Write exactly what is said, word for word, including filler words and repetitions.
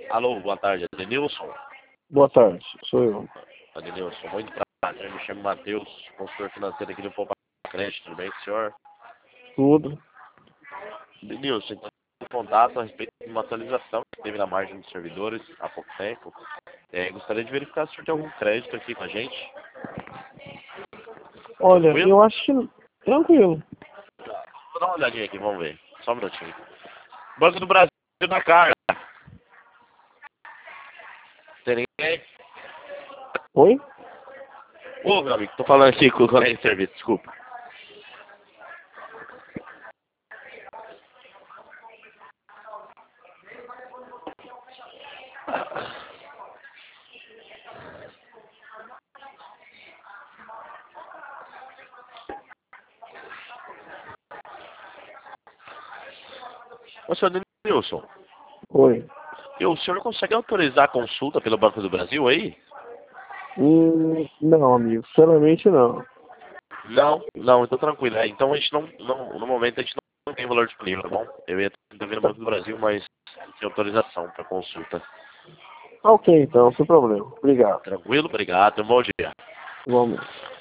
Alô, boa tarde, Adenilson. Boa tarde, sou eu. Adenilson, muito prazer, me chamo Matheus, consultor financeiro aqui do Poupa Crédito, tudo bem com o senhor? Tudo. Adenilson, então, em contato a respeito de uma atualização que teve na margem dos servidores há pouco tempo. É, gostaria de verificar se o senhor tem algum crédito aqui com a gente. Olha, Tranquilo? eu acho que... Tranquilo. Vou dar uma olhadinha aqui, vamos ver. Só um minutinho. Banco do Brasil na cara. Tem ninguém? Oi? Ô, meu amigo, tô falando aqui com o colega de serviço, desculpa. Ô, senhor Adenilson, Oi. e o senhor consegue autorizar a consulta pelo Banco do Brasil aí? Hum, não, amigo. Sinceramente, não. Não, não, então tranquilo. É, então a gente não, não, no momento a gente não tem valor disponível, tá bom? Eu ia tentar vir no Banco do Brasil, mas sem autorização para consulta. Ok, então, sem problema. Obrigado. Tranquilo? Obrigado, um bom dia. Igualmente.